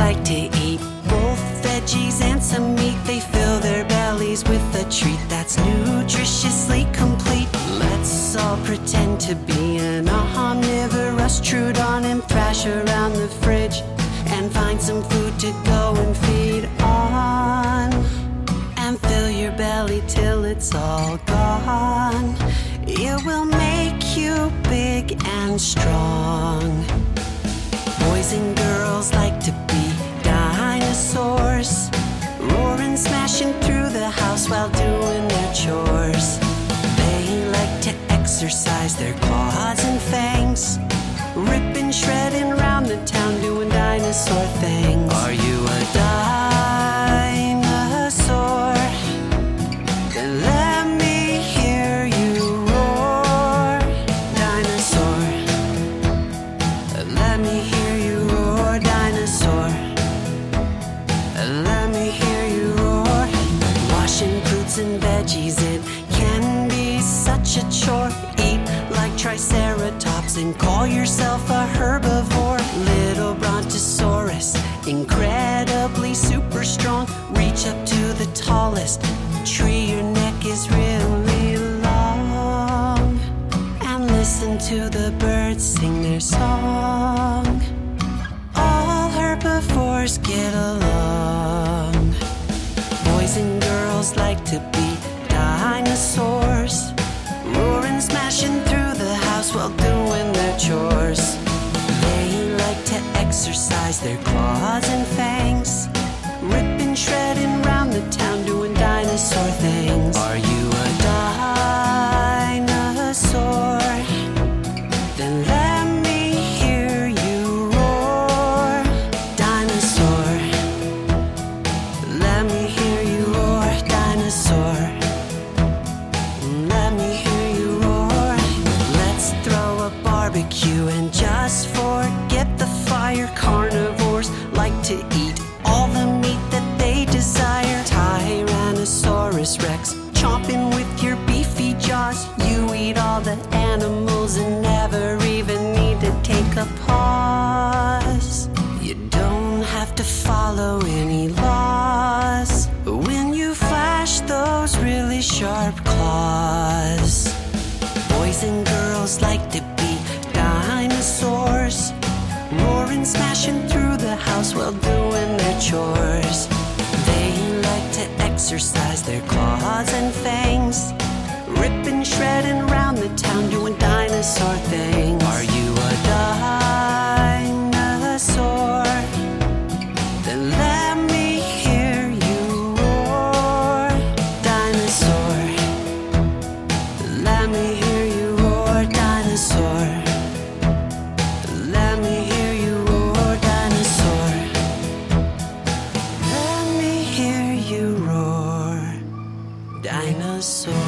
like to eat both veggies and some meat. They fill their bellies with a treat that's nutritiously complete. Let's all pretend to be an omnivorous Trudon and thrash around the fridge and find some food to go and feed on. And fill your belly till it's all gone. It will make you big and strong. Boys and girls like to be dinosaurs, roaring, smashing through the house while doing their chores. They like to exercise their claws and fangs, ripping, shredding round the town doing dinosaur things. Are you a dinosaur? Then let me hear you roar. Dinosaur, let me hear you roar. Dinosaur, let me hear you roar. Washing fruits and veggies, it can be such a chore. Eat like Triceratops and call yourself a herbivore. Little Brontosaurus, incredibly super strong. Reach up to the tallest tree, your neck is really long. And listen to the birds sing their song. All herbivores get along. Boys and girls like to be dinosaurs, roaring, smashing through the house while doing their chores. They like to exercise their claws and fangs, ripping, shredding round the town doing dinosaur things. Are you a dinosaur? Then let me hear you roar. Dinosaur, let me hear you roar. Dinosaur, let me hear you roar. Let's throw a barbecue and just forget the fire. Carnivores like to eat all the meat that they desire. Tyrannosaurus Rex, chomping with your beefy jaws. You eat all the animals and never even need to take a pause. You don't have to follow any laws when you flash those really sharp claws. Boys and girls like to be dinosaurs, roaring, smashing through the house while doing their chores. They like to exercise their claws and fangs, ripping, shredding round the town doing dinosaur things. Are you a dinosaur? Then let me hear you roar. Dinosaur, let me hear you roar. Dinosaur, let me hear you roar. Dinosaur, let me hear you roar. Dinosaur.